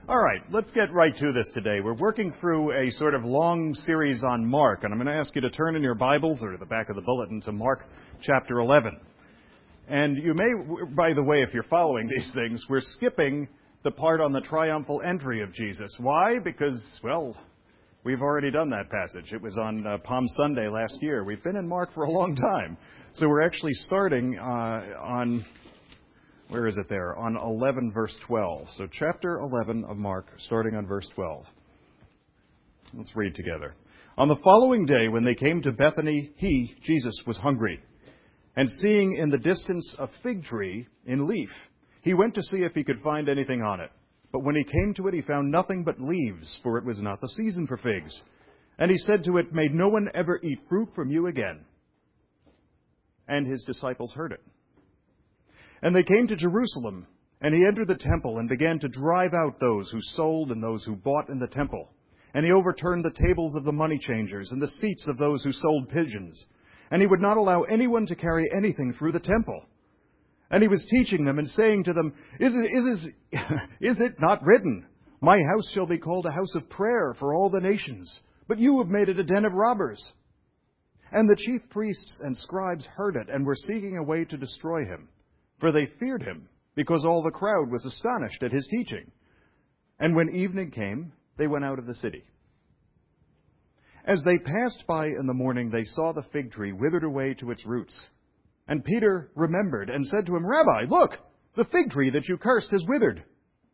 All right, let's get right to this today. We're working through a sort of long series on Mark, and I'm going to ask you to turn in your Bibles or to the back of the bulletin to Mark chapter 11. And you may, by the way, if you're following these things, we're skipping the part on the triumphal entry of Jesus. Why? Because, well, we've already done that passage. It was on Palm Sunday last year. We've been in Mark for a long time. So we're actually starting on... Where is it there? On 11, verse 12. So chapter 11 of Mark, starting on verse 12. Let's read together. On the following day, when they came to Bethany, he, Jesus, was hungry. And seeing in the distance a fig tree in leaf, he went to see if he could find anything on it. But when he came to it, he found nothing but leaves, for it was not the season for figs. And he said to it, "May no one ever eat fruit from you again." And his disciples heard it. And they came to Jerusalem, and he entered the temple and began to drive out those who sold and those who bought in the temple. And he overturned the tables of the money changers and the seats of those who sold pigeons. And he would not allow anyone to carry anything through the temple. And he was teaching them and saying to them, Is it not written, 'My house shall be called a house of prayer for all the nations'? But you have made it a den of robbers." And the chief priests and scribes heard it and were seeking a way to destroy him. For they feared him, because all the crowd was astonished at his teaching. And when evening came, they went out of the city. As they passed by in the morning, they saw the fig tree withered away to its roots. And Peter remembered and said to him, "Rabbi, look, the fig tree that you cursed has withered."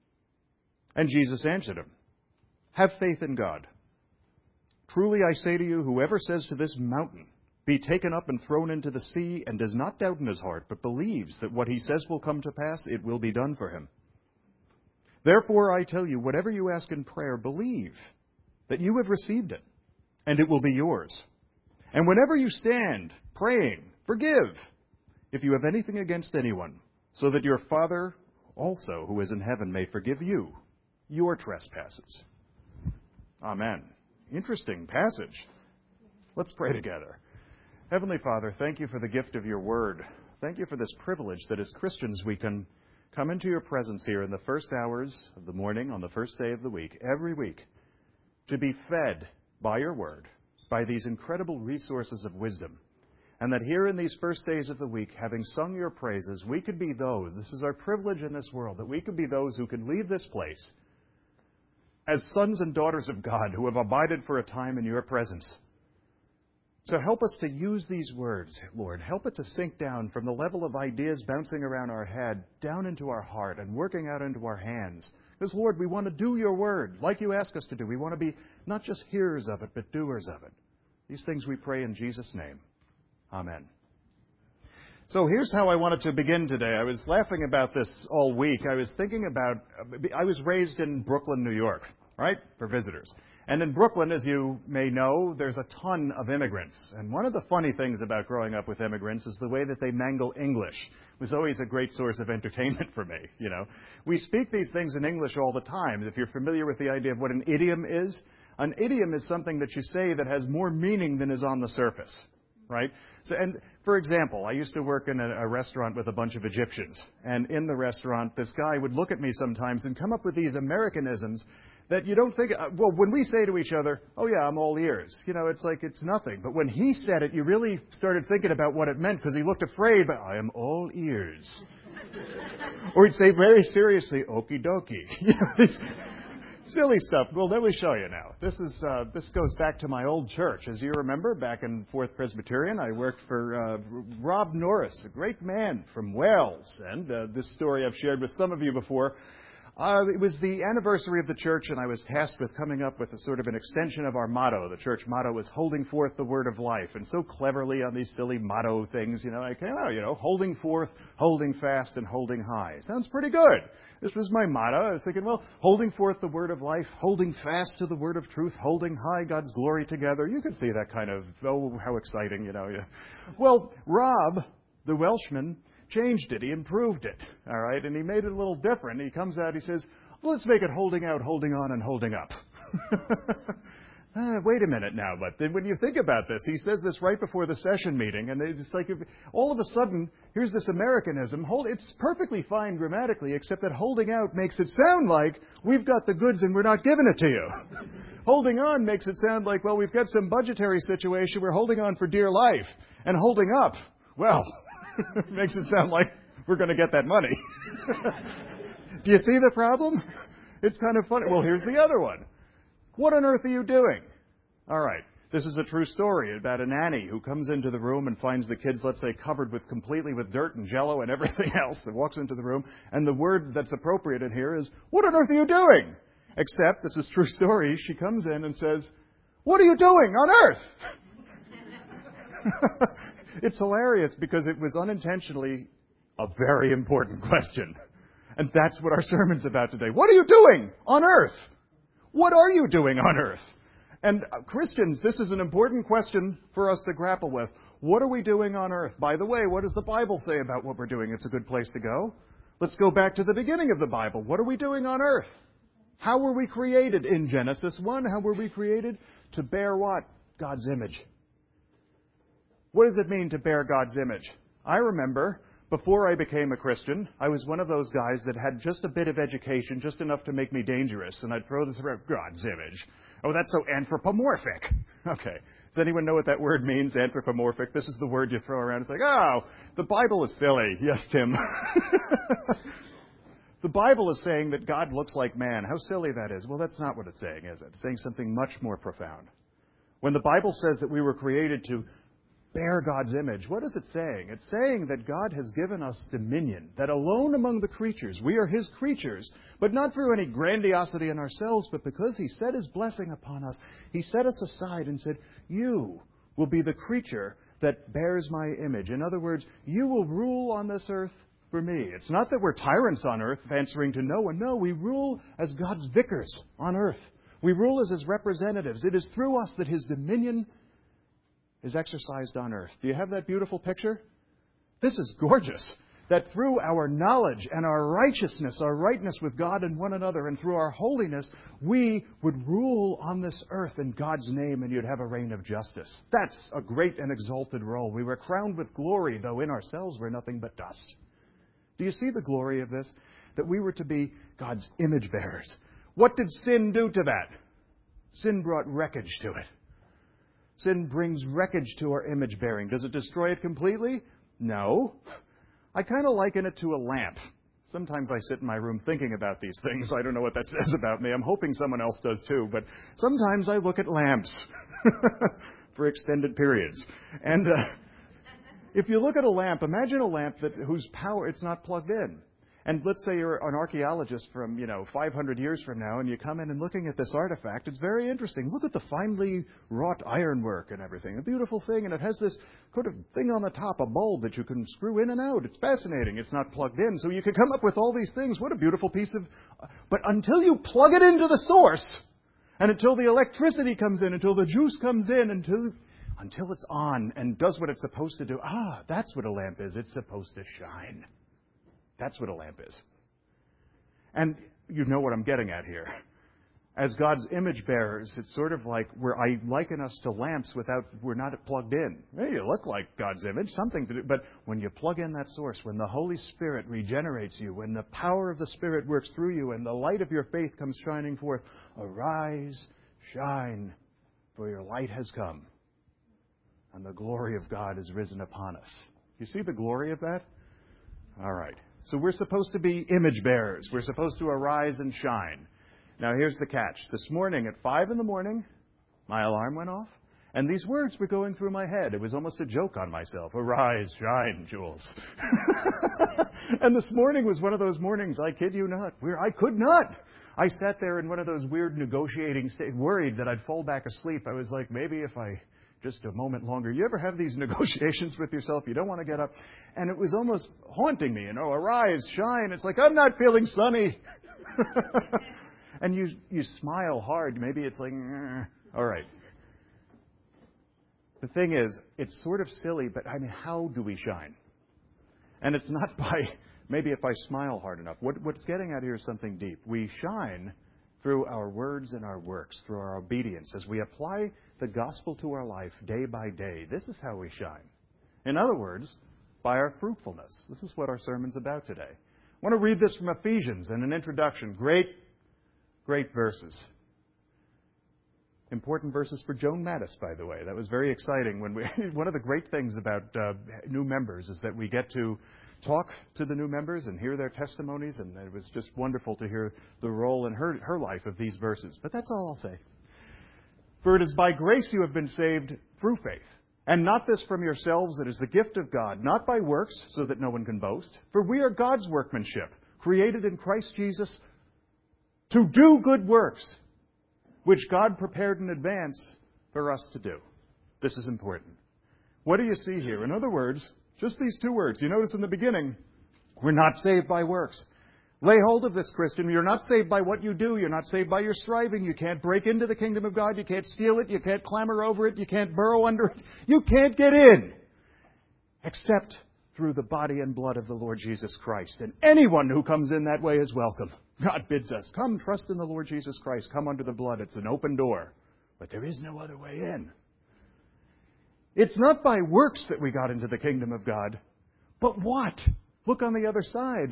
And Jesus answered him, "Have faith in God. Truly I say to you, whoever says to this mountain, 'Be taken up and thrown into the sea,' and does not doubt in his heart, but believes that what he says will come to pass, it will be done for him. Therefore I tell you, whatever you ask in prayer, believe that you have received it, and it will be yours. And whenever you stand praying, forgive if you have anything against anyone, so that your Father also, who is in heaven, may forgive you your trespasses." Amen. Interesting passage. Let's pray together. Heavenly Father, thank you for the gift of your word. Thank you for this privilege that as Christians we can come into your presence here in the first hours of the morning on the first day of the week, every week, to be fed by your word, by these incredible resources of wisdom. And that here in these first days of the week, having sung your praises, we could be those, this is our privilege in this world, that we could be those who can leave this place as sons and daughters of God who have abided for a time in your presence. So help us to use these words, Lord. Help it to sink down from the level of ideas bouncing around our head, down into our heart and working out into our hands. Because, Lord, we want to do your word like you ask us to do. We want to be not just hearers of it, but doers of it. These things we pray in Jesus' name. Amen. So here's how I wanted to begin today. I was laughing about this all week. I was raised in Brooklyn, New York, right, for visitors. And in Brooklyn, as you may know, there's a ton of immigrants. And one of the funny things about growing up with immigrants is the way that they mangle English. It was always a great source of entertainment for me, you know. We speak these things in English all the time. If you're familiar with the idea of what an idiom is something that you say that has more meaning than is on the surface, right? So, and for example, I used to work in a restaurant with a bunch of Egyptians. And in the restaurant, this guy would look at me sometimes and come up with these Americanisms that you don't think, well, when we say to each other, "Oh yeah, I'm all ears," you know, it's like it's nothing. But when he said it, you really started thinking about what it meant because he looked afraid, but "I am all ears." Or he'd say very seriously, "Okie dokie." You know, this silly stuff. Well, let me show you now. This goes back to my old church. As you remember, back in Fourth Presbyterian, I worked for Rob Norris, a great man from Wales. And this story I've shared with some of you before. It was the anniversary of the church, and I was tasked with coming up with a sort of an extension of our motto. The church motto was holding forth the word of life. And so cleverly on these silly motto things, you know, I came out, holding forth, holding fast, and holding high. Sounds pretty good. This was my motto. I was thinking, well, holding forth the word of life, holding fast to the word of truth, holding high God's glory together. You can see that kind of, oh, how exciting, you know. Yeah. Well, Rob, the Welshman, changed it. He improved it. All right. And he made it a little different. He comes out, he says, well, let's make it holding out, holding on, and holding up. Wait a minute now, but then when you think about this, he says this right before the session meeting, and it's like all of a sudden, here's this Americanism. It's perfectly fine grammatically, except that holding out makes it sound like we've got the goods and we're not giving it to you. Holding on makes it sound like, well, we've got some budgetary situation, we're holding on for dear life. And holding up, well, makes it sound like we're going to get that money. Do you see the problem? It's kind of funny. Well, here's the other one. What on earth are you doing? All right. This is a true story about a nanny who comes into the room and finds the kids, let's say, covered completely with dirt and jello and everything else, that walks into the room, and the word that's appropriate in here is, what on earth are you doing? Except, this is true story, she comes in and says, what are you doing on earth? It's hilarious because it was unintentionally a very important question. And that's what our sermon's about today. What are you doing on earth? What are you doing on earth? And Christians, this is an important question for us to grapple with. What are we doing on earth? By the way, what does the Bible say about what we're doing? It's a good place to go. Let's go back to the beginning of the Bible. What are we doing on earth? How were we created? In Genesis 1, how were we created? To bear what? God's image. What does it mean to bear God's image? I remember before I became a Christian, I was one of those guys that had just a bit of education, just enough to make me dangerous, and I'd throw this around, God's image. Oh, that's so anthropomorphic. Okay. Does anyone know what that word means, anthropomorphic? This is the word you throw around. It's like, oh, the Bible is silly. Yes, Tim. The Bible is saying that God looks like man. How silly that is. Well, that's not what it's saying, is it? It's saying something much more profound. When the Bible says that we were created to bear God's image, what is it saying? It's saying that God has given us dominion, that alone among the creatures, we are His creatures, but not through any grandiosity in ourselves, but because He set His blessing upon us. He set us aside and said, you will be the creature that bears my image. In other words, you will rule on this earth for me. It's not that we're tyrants on earth answering to no one. No, we rule as God's vicars on earth. We rule as His representatives. It is through us that His dominion is exercised on earth. Do you have that beautiful picture? This is gorgeous. That through our knowledge and our righteousness, our rightness with God and one another, and through our holiness, we would rule on this earth in God's name, and you'd have a reign of justice. That's a great and exalted role. We were crowned with glory, though in ourselves we're nothing but dust. Do you see the glory of this? That we were to be God's image bearers. What did sin do to that? Sin brought wreckage to it. Sin brings wreckage to our image bearing. Does it destroy it completely? No. I kind of liken it to a lamp. Sometimes I sit in my room thinking about these things. I don't know what that says about me. I'm hoping someone else does too. But sometimes I look at lamps for extended periods. And if you look at a lamp, imagine a lamp whose power, it's not plugged in. And let's say you're an archaeologist from, 500 years from now, and you come in and looking at this artifact. It's very interesting. Look at the finely wrought ironwork and everything. A beautiful thing, and it has this kind of thing on the top, a bulb that you can screw in and out. It's fascinating. It's not plugged in, so you could come up with all these things. What a beautiful piece of... But until you plug it into the source, and until the electricity comes in, until the juice comes in, until it's on and does what it's supposed to do, that's what a lamp is. It's supposed to shine. That's what a lamp is. And you know what I'm getting at here. As God's image bearers, it's sort of like I liken us to lamps we're not plugged in. Hey, you look like God's image, something to do. But when you plug in that source, when the Holy Spirit regenerates you, when the power of the Spirit works through you, and the light of your faith comes shining forth, arise, shine, for your light has come, and the glory of God is risen upon us. You see the glory of that? All right. So we're supposed to be image bearers. We're supposed to arise and shine. Now here's the catch. This morning at 5 a.m, my alarm went off, and these words were going through my head. It was almost a joke on myself. Arise, shine, Jules. And this morning was one of those mornings, I kid you not, where I could not. I sat there in one of those weird negotiating states, worried that I'd fall back asleep. I was like, maybe if I... just a moment longer. You ever have these negotiations with yourself? You don't want to get up. And it was almost haunting me, arise, shine. It's like, I'm not feeling sunny. And you smile hard. Maybe it's like, all right. The thing is, it's sort of silly, but how do we shine? And it's not by, maybe if I smile hard enough. What's getting at here is something deep. We shine through our words and our works, through our obedience, as we apply the gospel to our life day by day. This is how we shine. In other words, by our fruitfulness. This is what our sermon's about today. I want to read this from Ephesians in an introduction. Great verses. Important verses for Joan Mattis, by the way. That was very exciting. One of the great things about new members is that we get to talk to the new members and hear their testimonies, and it was just wonderful to hear the role in her life of these verses. But that's all I'll say. For it is by grace you have been saved through faith, and not this from yourselves, it is the gift of God, not by works, so that no one can boast. For we are God's workmanship, created in Christ Jesus to do good works, which God prepared in advance for us to do. This is important. What do you see here? In other words, just these two words. You notice in the beginning, we're not saved by works. Lay hold of this, Christian. You're not saved by what you do. You're not saved by your striving. You can't break into the kingdom of God. You can't steal it. You can't clamber over it. You can't burrow under it. You can't get in except through the body and blood of the Lord Jesus Christ. And anyone who comes in that way is welcome. God bids us, come trust in the Lord Jesus Christ. Come under the blood. It's an open door. But there is no other way in. It's not by works that we got into the kingdom of God. But what? Look on the other side.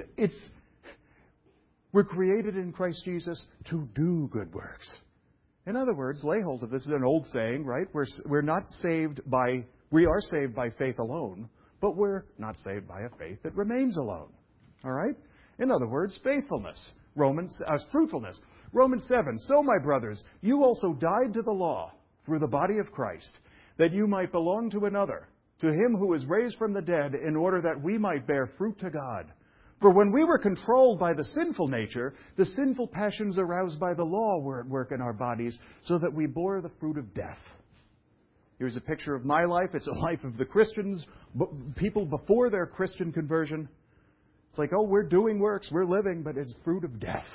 We're created in Christ Jesus to do good works. In other words, lay hold of this. This is an old saying, right? We are saved by faith alone, but we're not saved by a faith that remains alone. All right? In other words, faithfulness. Fruitfulness. Romans 7. So, my brothers, you also died to the law through the body of Christ, that you might belong to another, to him who is raised from the dead, in order that we might bear fruit to God. For when we were controlled by the sinful nature, the sinful passions aroused by the law were at work in our bodies, so that we bore the fruit of death. Here's a picture of my life. It's a life of the Christians, people before their Christian conversion. It's like, we're doing works, we're living, but it's fruit of death.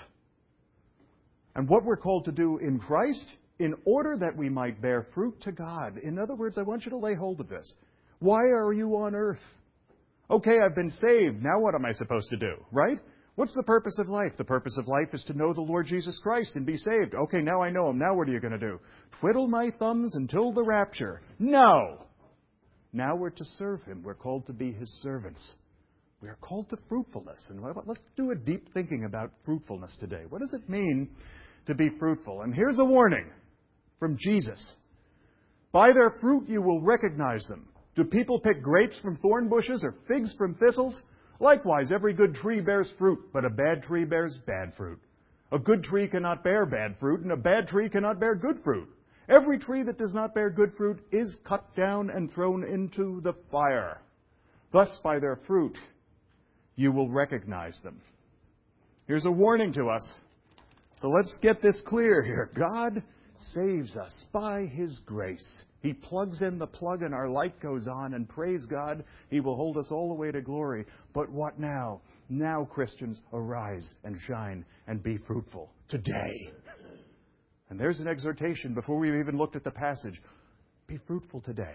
And what we're called to do in Christ, in order that we might bear fruit to God. In other words, I want you to lay hold of this. Why are you on earth? Okay, I've been saved. Now what am I supposed to do, right? What's the purpose of life? The purpose of life is to know the Lord Jesus Christ and be saved. Okay, now I know Him. Now what are you going to do? Twiddle my thumbs until the rapture. No! Now we're to serve Him. We're called to be His servants. We are called to fruitfulness. And let's do a deep thinking about fruitfulness today. What does it mean to be fruitful? And here's a warning from Jesus. By their fruit you will recognize them. Do people pick grapes from thorn bushes or figs from thistles? Likewise, every good tree bears fruit, but a bad tree bears bad fruit. A good tree cannot bear bad fruit, and a bad tree cannot bear good fruit. Every tree that does not bear good fruit is cut down and thrown into the fire. Thus, by their fruit, you will recognize them. Here's a warning to us. So let's get this clear here. God saves us by His grace. He plugs in the plug and our light goes on, and praise God, He will hold us all the way to glory. But what now? Now, Christians, arise and shine and be fruitful today. And there's an exhortation before we've even looked at the passage. Be fruitful today.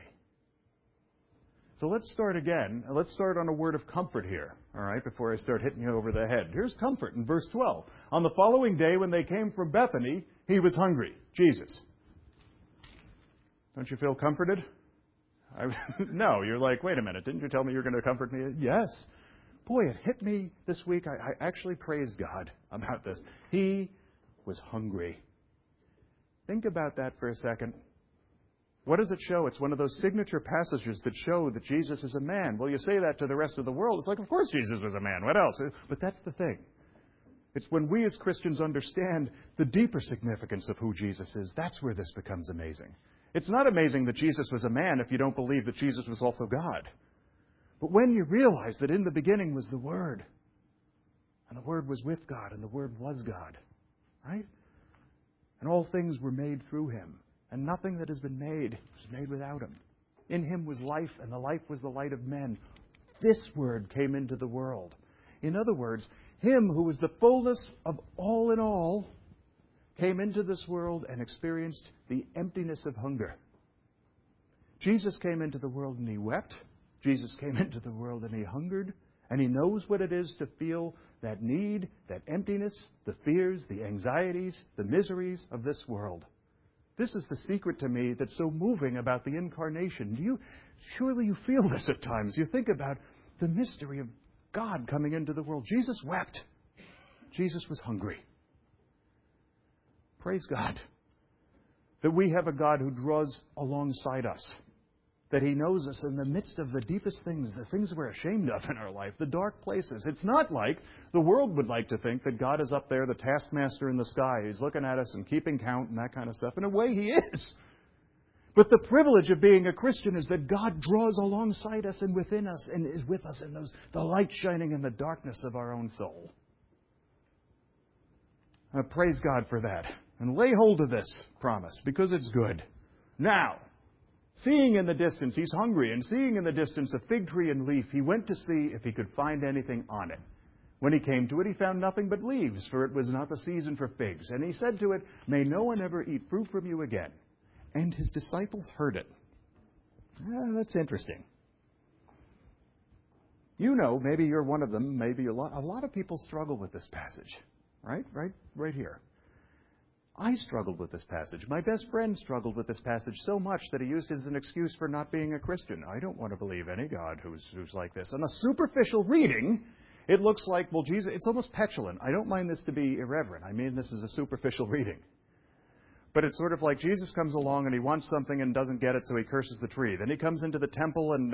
So let's start again. Let's start on a word of comfort here, all right, before I start hitting you over the head. Here's comfort in verse 12. On the following day, when they came from Bethany, He was hungry. Jesus. Don't you feel comforted? No, you're like, wait a minute, didn't you tell me you were going to comfort me? Yes. Boy, it hit me this week. I actually praised God about this. He was hungry. Think about that for a second. What does it show? It's one of those signature passages that show that Jesus is a man. Well, you say that to the rest of the world. It's like, of course Jesus was a man. What else? But that's the thing. It's when we as Christians understand the deeper significance of who Jesus is, that's where this becomes amazing. It's not amazing that Jesus was a man if you don't believe that Jesus was also God. But when you realize that in the beginning was the Word, and the Word was with God, and the Word was God, right? And all things were made through Him, and nothing that has been made was made without Him. In Him was life, and the life was the light of men. This Word came into the world. In other words, Him who was the fullness of all in all came into this world and experienced the emptiness of hunger. Jesus came into the world and He wept. Jesus came into the world and He hungered And He knows what it is to feel that need, that emptiness, the fears, the anxieties, the miseries of this world. This is the secret to me that's so moving about the Incarnation. Surely you feel this at times. You think about the mystery of God coming into the world. Jesus wept. Jesus was hungry. Praise God that we have a God who draws alongside us, that He knows us in the midst of the deepest things, the things we're ashamed of in our life, the dark places. It's not like the world would like to think that God is up there, the taskmaster in the sky. He's looking at us and keeping count and that kind of stuff. In a way, He is. But the privilege of being a Christian is that God draws alongside us and within us and is with us in the light shining in the darkness of our own soul. Praise God for that. And lay hold of this promise, because it's good. Now, seeing in the distance, He's hungry, and seeing in the distance a fig tree and leaf, He went to see if He could find anything on it. When He came to it, He found nothing but leaves, for it was not the season for figs. And He said to it, "May no one ever eat fruit from you again." And His disciples heard it. That's interesting. You know, maybe you're one of them, maybe a lot of people struggle with this passage. Right here. I struggled with this passage. My best friend struggled with this passage so much that he used it as an excuse for not being a Christian. I don't want to believe any God who's like this. On a superficial reading, it looks like, well, Jesus, it's almost petulant. I don't mind this to be irreverent. I mean this is a superficial reading. But it's sort of like Jesus comes along and He wants something and doesn't get it, so He curses the tree. Then He comes into the temple and,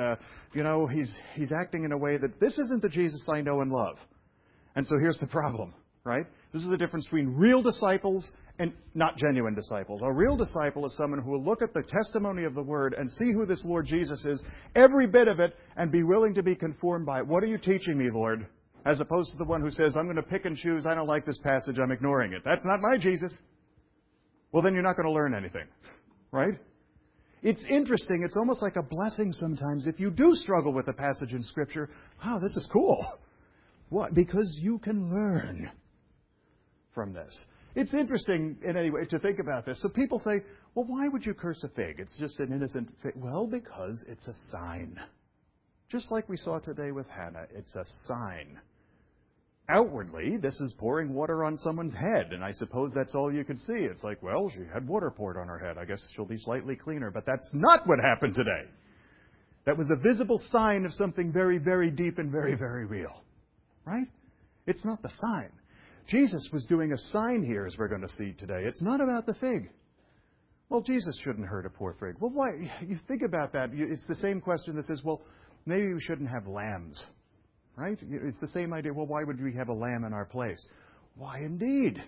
He's acting in a way that this isn't the Jesus I know and love. And so here's the problem, right? This is the difference between real disciples and not genuine disciples. A real disciple is someone who will look at the testimony of the Word and see who this Lord Jesus is, every bit of it, and be willing to be conformed by it. What are you teaching me, Lord? As opposed to the one who says, I'm going to pick and choose, I don't like this passage, I'm ignoring it. That's not my Jesus. Well, then you're not going to learn anything, right? It's interesting. It's almost like a blessing sometimes if you do struggle with a passage in Scripture. Wow, this is cool. What? Because you can learn from this. It's interesting, in any way, to think about this. So people say, well, why would you curse a fig? It's just an innocent fig. Well, because it's a sign. Just like we saw today with Hannah, it's a sign. Outwardly, this is pouring water on someone's head, and I suppose that's all you could see. It's like, well, she had water poured on her head. I guess she'll be slightly cleaner. But that's not what happened today. That was a visible sign of something very, very deep and very, very real. Right? It's not the sign. Jesus was doing a sign here, as we're going to see today. It's not about the fig. Well, Jesus shouldn't hurt a poor fig. Well, why? You think about that. It's the same question that says, well, maybe we shouldn't have lambs. Right? It's the same idea. Well, why would we have a lamb in our place? Why, indeed?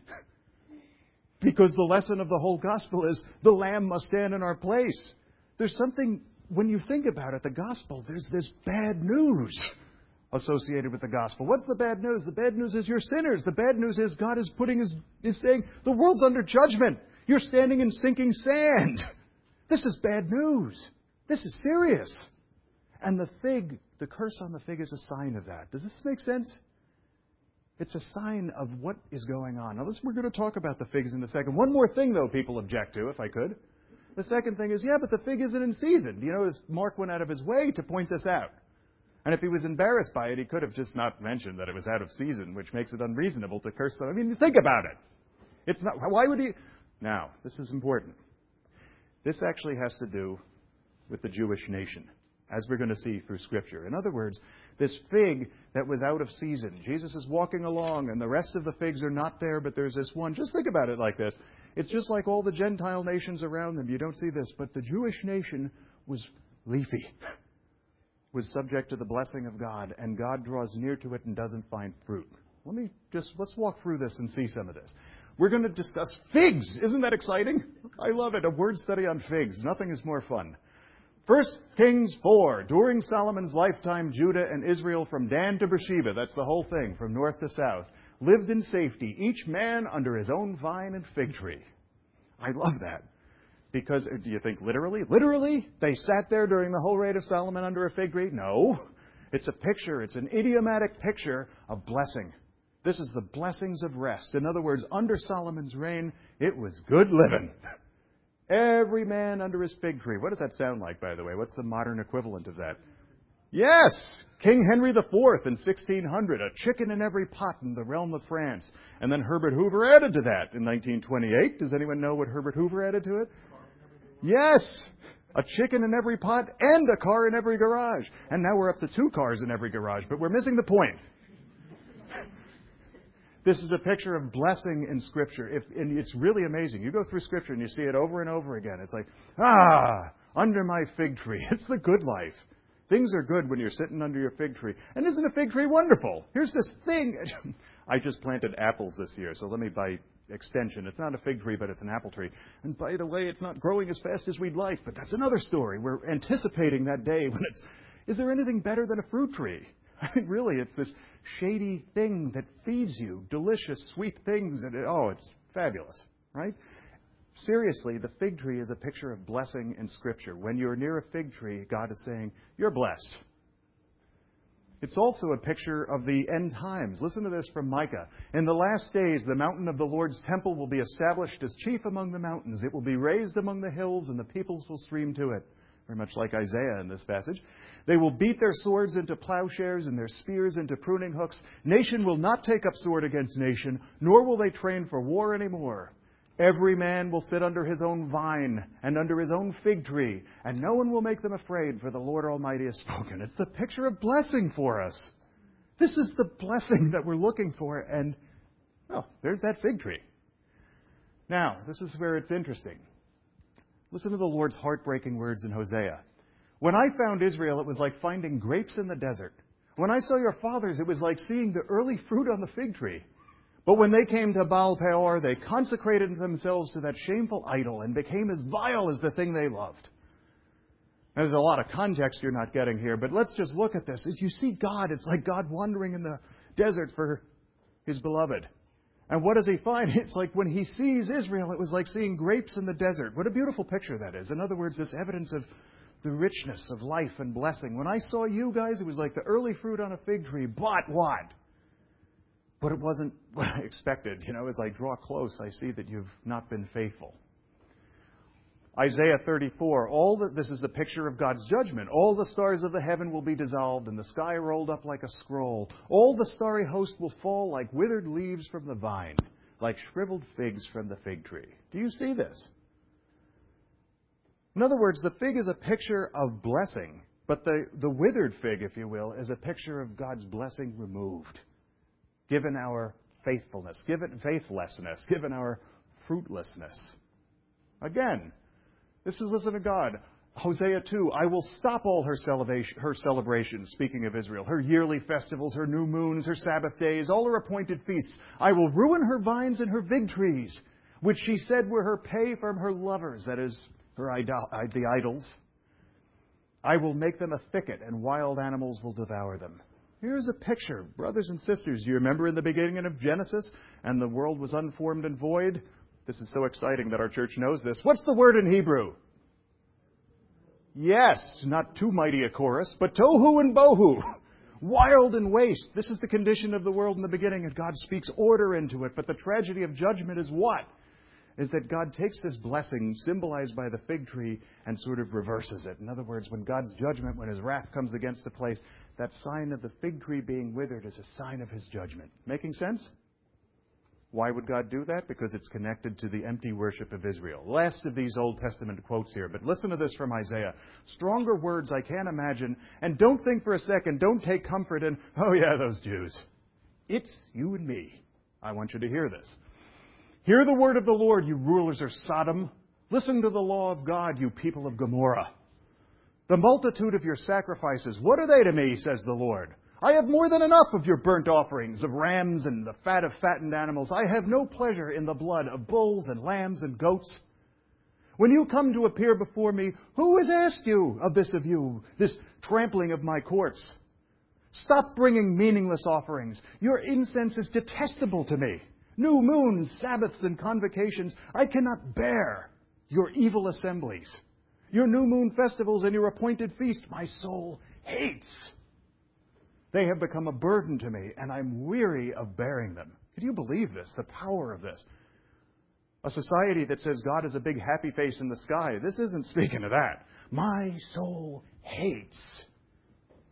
Because the lesson of the whole gospel is the lamb must stand in our place. There's something, when you think about it, the gospel, there's this bad news associated with the gospel. What's the bad news? The bad news is you're sinners. The bad news is God is saying the world's under judgment. You're standing in sinking sand. This is bad news. This is serious. And the fig, the curse on the fig is a sign of that. Does this make sense? It's a sign of what is going on. Now, we're going to talk about the figs in a second. One more thing, though, people object to, if I could. The second thing is, but the fig isn't in season. You notice Mark went out of his way to point this out. And if he was embarrassed by it, he could have just not mentioned that it was out of season, which makes it unreasonable to curse them. I mean, think about it. It's not. Why would he? Now, this is important. This actually has to do with the Jewish nation, as we're going to see through Scripture. In other words, this fig that was out of season, Jesus is walking along, and the rest of the figs are not there, but there's this one. Just think about it like this. It's just like all the Gentile nations around them. You don't see this, but the Jewish nation was leafy, was subject to the blessing of God, and God draws near to it and doesn't find fruit. Let's walk through this and see some of this. We're going to discuss figs. Isn't that exciting? I love it. A word study on figs. Nothing is more fun. 1 Kings 4. During Solomon's lifetime, Judah and Israel from Dan to Beersheba, that's the whole thing, from north to south, lived in safety, each man under his own vine and fig tree. I love that. Because, do you think literally? Literally? They sat there during the whole reign of Solomon under a fig tree? No. It's a picture. It's an idiomatic picture of blessing. This is the blessings of rest. In other words, under Solomon's reign, it was good living. Every man under his fig tree. What does that sound like, by the way? What's the modern equivalent of that? Yes! King Henry IV in 1600, a chicken in every pot in the realm of France. And then Herbert Hoover added to that in 1928. Does anyone know what Herbert Hoover added to it? Yes! A chicken in every pot and a car in every garage. And now we're up to 2 cars in every garage, but we're missing the point. This is a picture of blessing in Scripture. And it's really amazing. You go through Scripture and you see it over and over again. It's like, under my fig tree. It's the good life. Things are good when you're sitting under your fig tree. And isn't a fig tree wonderful? Here's this thing. I just planted apples this year, so let me by extension. It's not a fig tree, but it's an apple tree. And by the way, it's not growing as fast as we'd like, but that's another story. We're anticipating that day when is there anything better than a fruit tree? I mean, really, it's this shady thing that feeds you delicious, sweet things. And it's fabulous, right? Seriously, the fig tree is a picture of blessing in Scripture. When you're near a fig tree, God is saying, you're blessed. It's also a picture of the end times. Listen to this from Micah. In the last days, the mountain of the Lord's temple will be established as chief among the mountains. It will be raised among the hills, and the peoples will stream to it. Very much like Isaiah in this passage. They will beat their swords into plowshares and their spears into pruning hooks. Nation will not take up sword against nation, nor will they train for war anymore. Every man will sit under his own vine and under his own fig tree, and no one will make them afraid, for the Lord Almighty has spoken. It's the picture of blessing for us. This is the blessing that we're looking for, and, there's that fig tree. Now, this is where it's interesting. Listen to the Lord's heartbreaking words in Hosea. When I found Israel, it was like finding grapes in the desert. When I saw your fathers, it was like seeing the early fruit on the fig tree. But when they came to Baal Peor, they consecrated themselves to that shameful idol and became as vile as the thing they loved. There's a lot of context you're not getting here, but let's just look at this. As you see God, it's like God wandering in the desert for His beloved. And what does He find? It's like when He sees Israel, it was like seeing grapes in the desert. What a beautiful picture that is. In other words, this evidence of the richness of life and blessing. When I saw you guys, it was like the early fruit on a fig tree. But what? But it wasn't what I expected. As I draw close, I see that you've not been faithful. Isaiah 34, this is a picture of God's judgment. All the stars of the heaven will be dissolved, and the sky rolled up like a scroll. All the starry host will fall like withered leaves from the vine, like shriveled figs from the fig tree. Do you see this? In other words, the fig is a picture of blessing, but the withered fig, if you will, is a picture of God's blessing removed. Given our faithfulness, given faithlessness, given our fruitlessness. Again, listen to God. Hosea 2, I will stop all her celebrations, speaking of Israel, her yearly festivals, her new moons, her Sabbath days, all her appointed feasts. I will ruin her vines and her fig trees, which she said were her pay from her lovers, that is, the idols. I will make them a thicket, and wild animals will devour them. Here's a picture. Brothers and sisters, do you remember in the beginning of Genesis, and the world was unformed and void? This is so exciting that our church knows this. What's the word in Hebrew? Yes, not too mighty a chorus, but tohu and bohu. Wild and waste. This is the condition of the world in the beginning, and God speaks order into it. But the tragedy of judgment is what? Is that God takes this blessing, symbolized by the fig tree, and sort of reverses it. In other words, when God's judgment, when His wrath comes against a place, that sign of the fig tree being withered is a sign of His judgment. Making sense? Why would God do that? Because it's connected to the empty worship of Israel. Last of these Old Testament quotes here, but listen to this from Isaiah. Stronger words I can't imagine, and don't think for a second, don't take comfort in, those Jews. It's you and me. I want you to hear this. Hear the word of the Lord, you rulers of Sodom. Listen to the law of God, you people of Gomorrah. The multitude of your sacrifices, what are they to me, says the Lord? I have more than enough of your burnt offerings of rams and the fat of fattened animals. I have no pleasure in the blood of bulls and lambs and goats. When you come to appear before me, who has asked you of you, this trampling of my courts? Stop bringing meaningless offerings. Your incense is detestable to me. New moons, Sabbaths, and convocations, I cannot bear your evil assemblies. Your new moon festivals and your appointed feast, my soul hates. They have become a burden to me, and I'm weary of bearing them. Can you believe this? The power of this. A society that says God is a big happy face in the sky. This isn't speaking of that. My soul hates.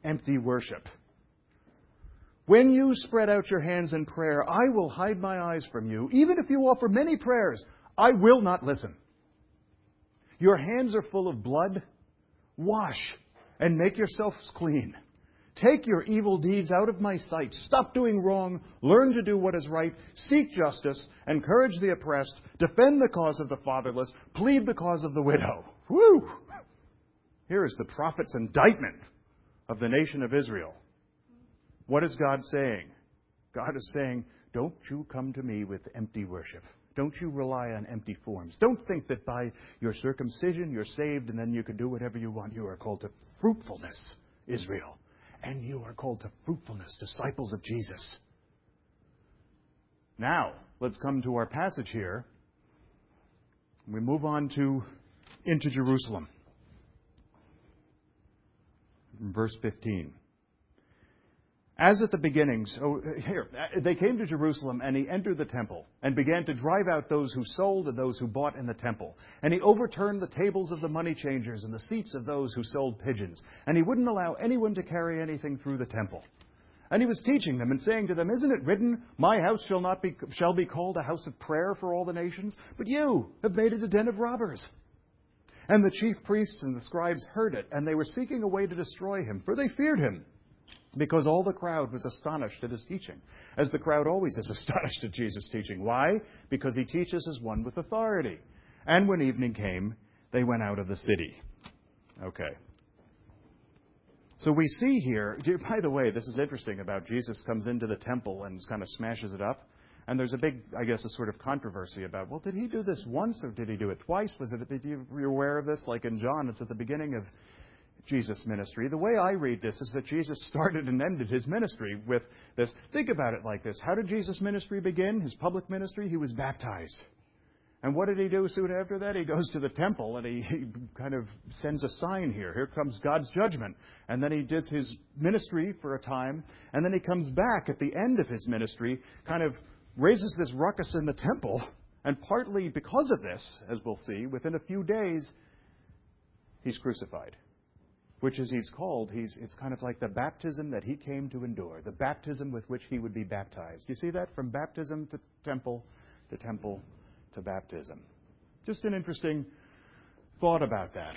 empty worship. When you spread out your hands in prayer, I will hide my eyes from you. Even if you offer many prayers, I will not listen. Your hands are full of blood. Wash and make yourselves clean. Take your evil deeds out of my sight. Stop doing wrong. Learn to do what is right. Seek justice. Encourage the oppressed. Defend the cause of the fatherless. Plead the cause of the widow. Woo! Here is the prophet's indictment of the nation of Israel. What is God saying? God is saying, don't you come to me with empty worship. Don't you rely on empty forms. Don't think that by your circumcision you're saved and then you can do whatever you want. You are called to fruitfulness, Israel. And you are called to fruitfulness, disciples of Jesus. Now, let's come to our passage here. We move on into Jerusalem. From verse 15. As at the beginnings, they came to Jerusalem, and he entered the temple and began to drive out those who sold and those who bought in the temple. And he overturned the tables of the money changers and the seats of those who sold pigeons. And he wouldn't allow anyone to carry anything through the temple. And he was teaching them and saying to them, isn't it written, my house shall be called a house of prayer for all the nations? But you have made it a den of robbers. And the chief priests and the scribes heard it, and they were seeking a way to destroy him, for they feared him, because all the crowd was astonished at his teaching, as the crowd always is astonished at Jesus' teaching. Why? Because he teaches as one with authority. And when evening came, they went out of the city. Okay. So we see here, by the way, this is interesting about Jesus comes into the temple and kind of smashes it up. And there's a big, I guess, a sort of controversy about, well, did he do this once or did he do it twice? Were you aware of this? Like in John, it's at the beginning of Jesus' ministry. The way I read this is that Jesus started and ended his ministry with this. Think about it like this. How did Jesus' ministry begin? His public ministry? He was baptized. And what did he do soon after that? He goes to the temple and he kind of sends a sign here. Here comes God's judgment. And then he does his ministry for a time. And then he comes back at the end of his ministry, kind of raises this ruckus in the temple. And partly because of this, as we'll see, within a few days, he's crucified. Which is it's kind of like the baptism that he came to endure, the baptism with which he would be baptized. You see that? From baptism to temple to baptism. Just an interesting thought about that.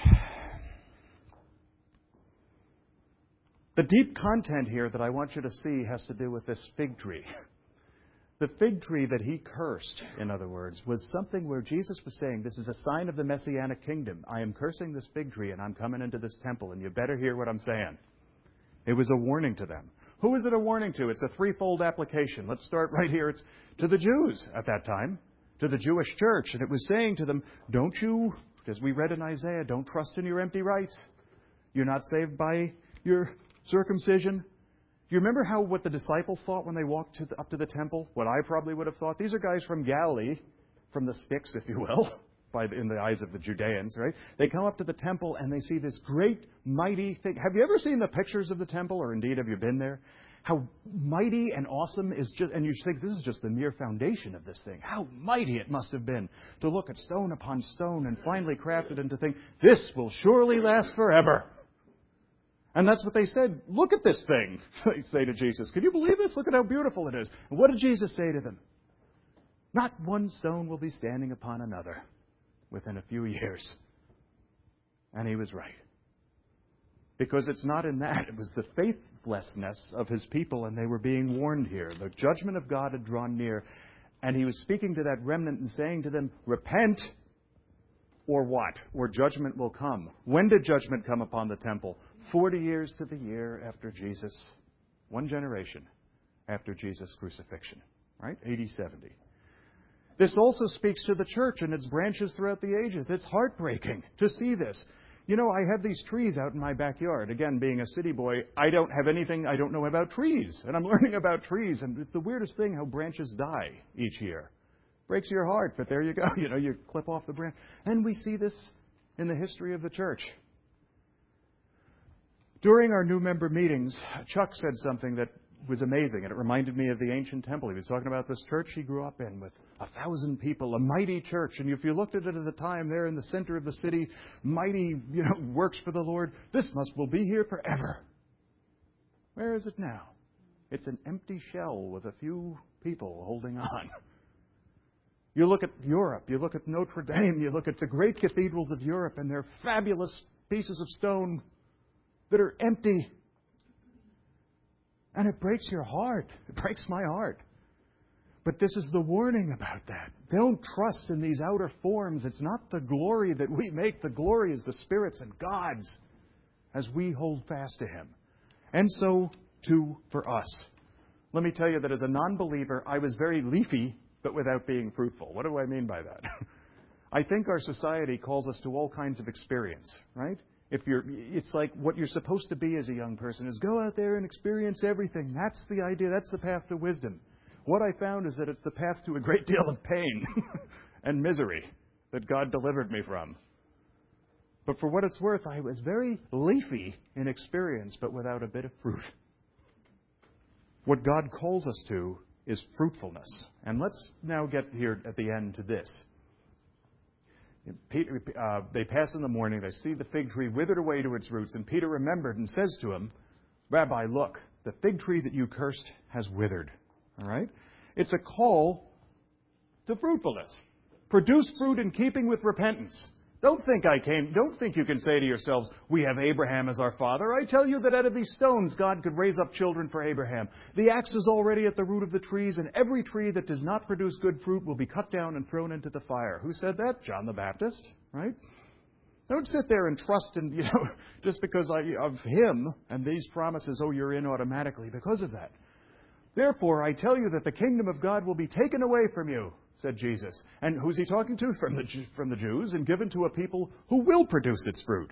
The deep content here that I want you to see has to do with this fig tree. The fig tree that he cursed, in other words, was something where Jesus was saying, this is a sign of the Messianic kingdom. I am cursing this fig tree and I'm coming into this temple and you better hear what I'm saying. It was a warning to them. Who is it a warning to? It's a threefold application. Let's start right here. It's to the Jews at that time, to the Jewish church. And it was saying to them, don't you, as we read in Isaiah, don't trust in your empty rights. You're not saved by your circumcision. Do you remember what the disciples thought when they walked up to the temple? What I probably would have thought. These are guys from Galilee, from the sticks, if you will, in the eyes of the Judeans, right? They come up to the temple and they see this great, mighty thing. Have you ever seen the pictures of the temple, or indeed have you been there? How mighty and awesome and you think this is just the mere foundation of this thing. How mighty it must have been to look at stone upon stone and finally craft it into think, this will surely last forever. And that's what they said. Look at this thing, they say to Jesus. Can you believe this? Look at how beautiful it is. And what did Jesus say to them? Not one stone will be standing upon another within a few years. And he was right. Because it's not in that. It was the faithlessness of his people, and they were being warned here. The judgment of God had drawn near. And he was speaking to that remnant and saying to them, repent, or what? Or judgment will come. When did judgment come upon the temple? 40 years to the year after Jesus, one generation after Jesus' crucifixion, right? 80, 70. This also speaks to the church and its branches throughout the ages. It's heartbreaking to see this. You know, I have these trees out in my backyard. Again, being a city boy, I don't have anything, I don't know about trees. And I'm learning about trees. And it's the weirdest thing how branches die each year. Breaks your heart, but there you go. You know, you clip off the branch. And we see this in the history of the church. During our new member meetings, Chuck said something that was amazing, and it reminded me of the ancient temple. He was talking about this church he grew up in with 1,000 people, a mighty church. And if you looked at it at the time, there in the center of the city, mighty, works for the Lord. This will be here forever. Where is it now? It's an empty shell with a few people holding on. You look at Europe, you look at Notre Dame, you look at the great cathedrals of Europe, and they're fabulous pieces of stone that are empty. And it breaks your heart. It breaks my heart. But this is the warning about that. Don't trust in these outer forms. It's not the glory that we make. The glory is the Spirit's and God's as we hold fast to Him. And so, too, for us. Let me tell you that as a non-believer, I was very leafy, but without being fruitful. What do I mean by that? I think our society calls us to all kinds of experience, right? It's like what you're supposed to be as a young person is go out there and experience everything. That's the idea. That's the path to wisdom. What I found is that it's the path to a great deal of pain and misery that God delivered me from. But for what it's worth, I was very leafy in experience, but without a bit of fruit. What God calls us to is fruitfulness. And let's now get here at the end to this. Peter, they pass in the morning, they see the fig tree withered away to its roots, and Peter remembered and says to him, Rabbi, look, the fig tree that you cursed has withered. All right? It's a call to fruitfulness. Produce fruit in keeping with repentance. Don't think you can say to yourselves, we have Abraham as our father. I tell you that out of these stones God could raise up children for Abraham. The axe is already at the root of the trees, and every tree that does not produce good fruit will be cut down and thrown into the fire. Who said that? John the Baptist, right? Don't sit there and trust in, just because of him and these promises, you're in automatically because of that. Therefore, I tell you that the kingdom of God will be taken away from you, said Jesus. And who's he talking to? From the Jews, and given to a people who will produce its fruit.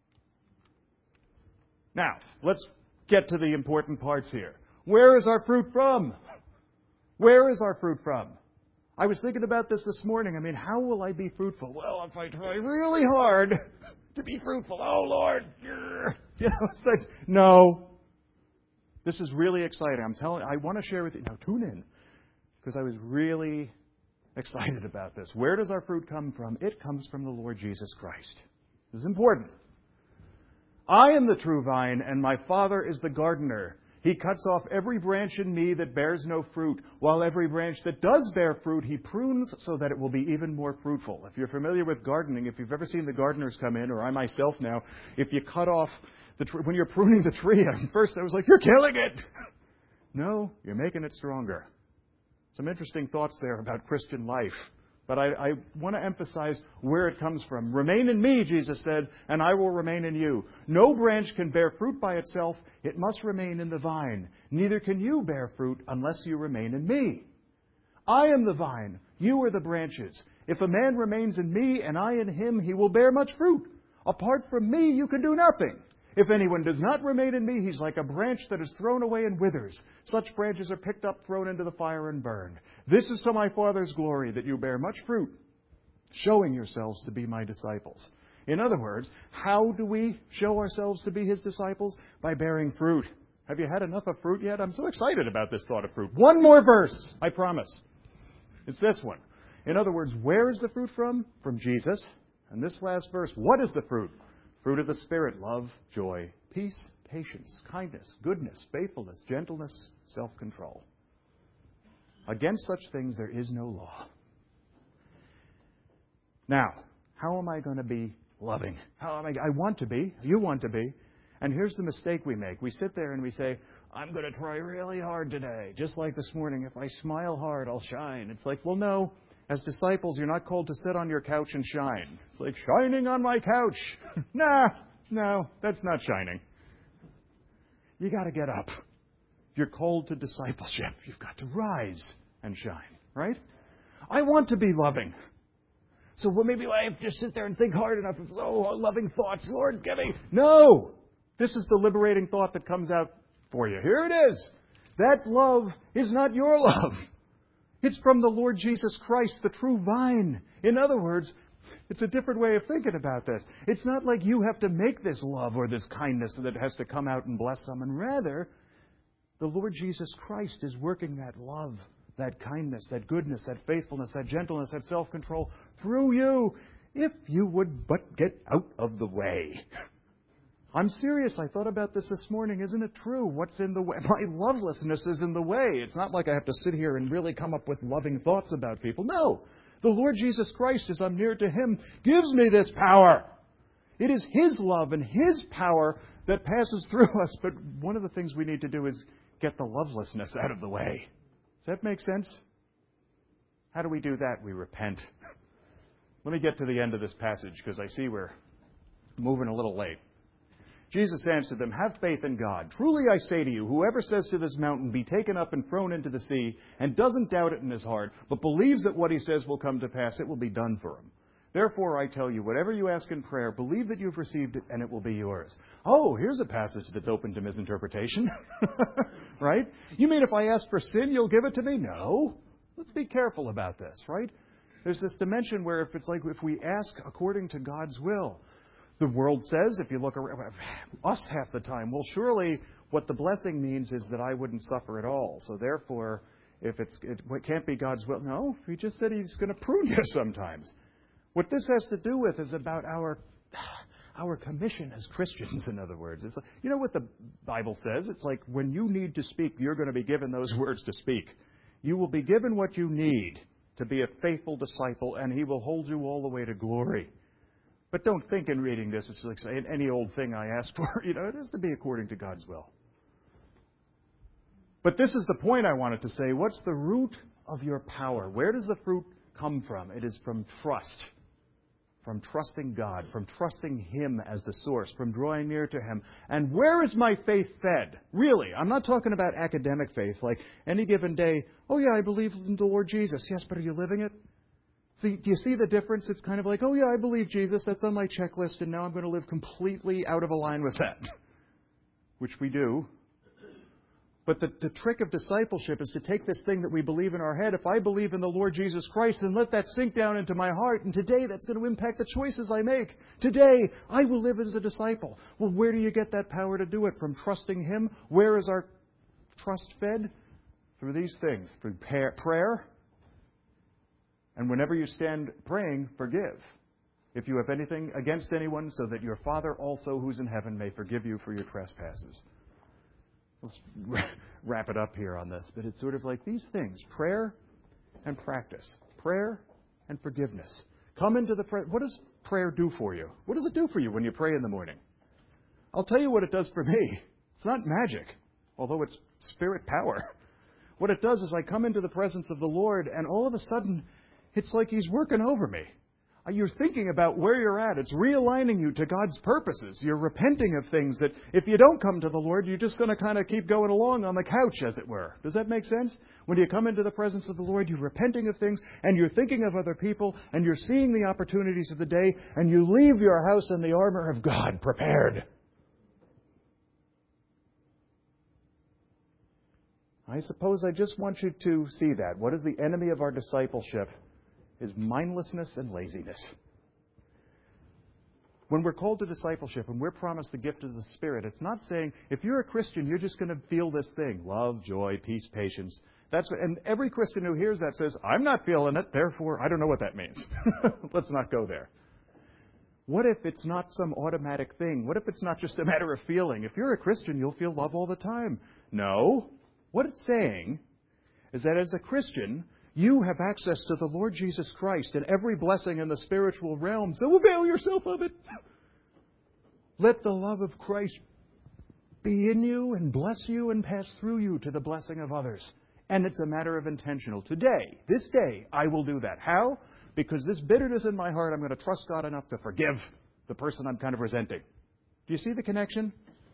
Now, let's get to the important parts here. Where is our fruit from? Where is our fruit from? I was thinking about this morning. How will I be fruitful? Well, if I try really hard to be fruitful, oh, Lord. It's like, no. This is really exciting. I want to share with you. Now, tune in, because I was really excited about this. Where does our fruit come from? It comes from the Lord Jesus Christ. This is important. I am the true vine, and my Father is the gardener. He cuts off every branch in me that bears no fruit, while every branch that does bear fruit, He prunes so that it will be even more fruitful. If you're familiar with gardening, if you've ever seen the gardeners come in, or I myself now, if you cut off when you're pruning the tree, at first I was like, you're killing it. No, you're making it stronger. Some interesting thoughts there about Christian life. But I want to emphasize where it comes from. Remain in me, Jesus said, and I will remain in you. No branch can bear fruit by itself. It must remain in the vine. Neither can you bear fruit unless you remain in me. I am the vine. You are the branches. If a man remains in me and I in him, he will bear much fruit. Apart from me, you can do nothing. If anyone does not remain in me, he's like a branch that is thrown away and withers. Such branches are picked up, thrown into the fire, and burned. This is to my Father's glory, that you bear much fruit, showing yourselves to be my disciples. In other words, how do we show ourselves to be His disciples? By bearing fruit. Have you had enough of fruit yet? I'm so excited about this thought of fruit. One more verse, I promise. It's this one. In other words, where is the fruit from? From Jesus. And this last verse, what is the fruit? Fruit of the Spirit, love, joy, peace, patience, kindness, goodness, faithfulness, gentleness, self-control. Against such things there is no law. Now, how am I going to be loving? I want to be. You want to be. And here's the mistake we make. We sit there and we say, I'm going to try really hard today. Just like this morning, if I smile hard, I'll shine. It's like, well, no. As disciples, you're not called to sit on your couch and shine. It's like shining on my couch. No, that's not shining. You got to get up. You're called to discipleship. You've got to rise and shine, right? I want to be loving. So maybe I have to sit there and think hard enough of, loving thoughts, Lord, give me. No! This is the liberating thought that comes out for you. Here it is. That love is not your love. It's from the Lord Jesus Christ, the true vine. In other words, it's a different way of thinking about this. It's not like you have to make this love or this kindness that has to come out and bless someone. Rather, the Lord Jesus Christ is working that love, that kindness, that goodness, that faithfulness, that gentleness, that self-control through you, if you would but get out of the way. I'm serious. I thought about this morning. Isn't it true? What's in the way? My lovelessness is in the way. It's not like I have to sit here and really come up with loving thoughts about people. No. The Lord Jesus Christ, as I'm near to Him, gives me this power. It is His love and His power that passes through us. But one of the things we need to do is get the lovelessness out of the way. Does that make sense? How do we do that? We repent. Let me get to the end of this passage because I see we're moving a little late. Jesus answered them, "Have faith in God. Truly I say to you, whoever says to this mountain, 'Be taken up and thrown into the sea,' and doesn't doubt it in his heart, but believes that what he says will come to pass, it will be done for him. Therefore I tell you, whatever you ask in prayer, believe that you've received it, and it will be yours." Oh, here's a passage that's open to misinterpretation. Right? You mean if I ask for sin, you'll give it to me? No. Let's be careful about this, right? There's this dimension where if we ask according to God's will, the world says, if you look around us half the time, well, surely what the blessing means is that I wouldn't suffer at all. So therefore, if it can't be God's will. No, He just said He's going to prune you sometimes. What this has to do with is about our commission as Christians, in other words. It's like, you know what the Bible says? It's like when you need to speak, you're going to be given those words to speak. You will be given what you need to be a faithful disciple, and He will hold you all the way to glory. But don't think in reading this, it's like saying any old thing I ask for. It has to be according to God's will. But this is the point I wanted to say. What's the root of your power? Where does the fruit come from? It is from trust. From trusting God. From trusting Him as the source. From drawing near to Him. And where is my faith fed? Really, I'm not talking about academic faith. Like any given day, oh yeah, I believe in the Lord Jesus. Yes, but are you living it? See, do you see the difference? It's kind of like, oh yeah, I believe Jesus. That's on my checklist, and now I'm going to live completely out of line with that. Which we do. But the trick of discipleship is to take this thing that we believe in our head. If I believe in the Lord Jesus Christ, then let that sink down into my heart. And today, that's going to impact the choices I make. Today, I will live as a disciple. Well, where do you get that power to do it? From trusting Him? Where is our trust fed? Through these things. Through prayer. And whenever you stand praying, forgive. If you have anything against anyone, so that your Father also who's in heaven may forgive you for your trespasses. Let's wrap it up here on this. But it's sort of like these things. Prayer and practice. Prayer and forgiveness. Come into the prayer. What does prayer do for you? What does it do for you when you pray in the morning? I'll tell you what it does for me. It's not magic, although it's spirit power. What it does is I come into the presence of the Lord, and all of a sudden, it's like He's working over me. You're thinking about where you're at. It's realigning you to God's purposes. You're repenting of things that if you don't come to the Lord, you're just going to kind of keep going along on the couch, as it were. Does that make sense? When you come into the presence of the Lord, you're repenting of things, and you're thinking of other people, and you're seeing the opportunities of the day, and you leave your house in the armor of God, prepared. I suppose I just want you to see that. What is the enemy of our discipleship? Is mindlessness and laziness. When we're called to discipleship and we're promised the gift of the Spirit, it's not saying, if you're a Christian, you're just going to feel this thing. Love, joy, peace, patience. And every Christian who hears that says, I'm not feeling it, therefore I don't know what that means. Let's not go there. What if it's not some automatic thing? What if it's not just a matter of feeling? If you're a Christian, you'll feel love all the time. No. What it's saying is that as a Christian, you have access to the Lord Jesus Christ and every blessing in the spiritual realm, so avail yourself of it. Let the love of Christ be in you and bless you and pass through you to the blessing of others. And it's a matter of intentional. Today, this day, I will do that. How? Because this bitterness in my heart, I'm going to trust God enough to forgive the person I'm kind of resenting. Do you see the connection?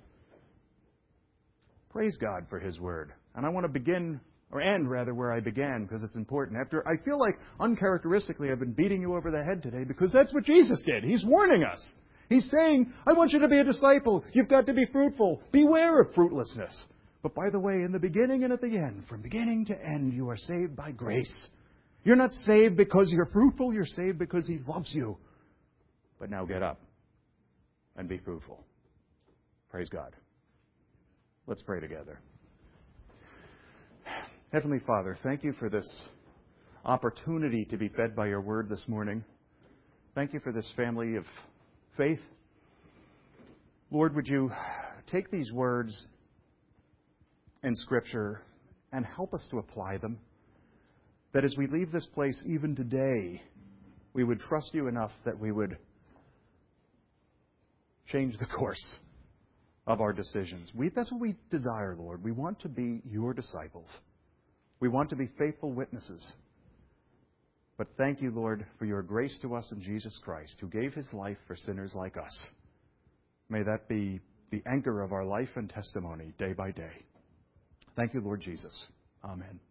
Praise God for His Word. And I want to begin... or end, rather, where I began, because it's important. I feel like, uncharacteristically, I've been beating you over the head today, because that's what Jesus did. He's warning us. He's saying, I want you to be a disciple. You've got to be fruitful. Beware of fruitlessness. But by the way, in the beginning and at the end, from beginning to end, you are saved by grace. You're not saved because you're fruitful. You're saved because He loves you. But now get up and be fruitful. Praise God. Let's pray together. Heavenly Father, thank You for this opportunity to be fed by Your Word this morning. Thank You for this family of faith. Lord, would you take these words in Scripture and help us to apply them, that as we leave this place even today, we would trust you enough that we would change the course of our decisions. That's what we desire, Lord. We want to be your disciples. We want to be faithful witnesses. But thank you, Lord, for your grace to us in Jesus Christ, who gave his life for sinners like us. May that be the anchor of our life and testimony day by day. Thank you, Lord Jesus. Amen.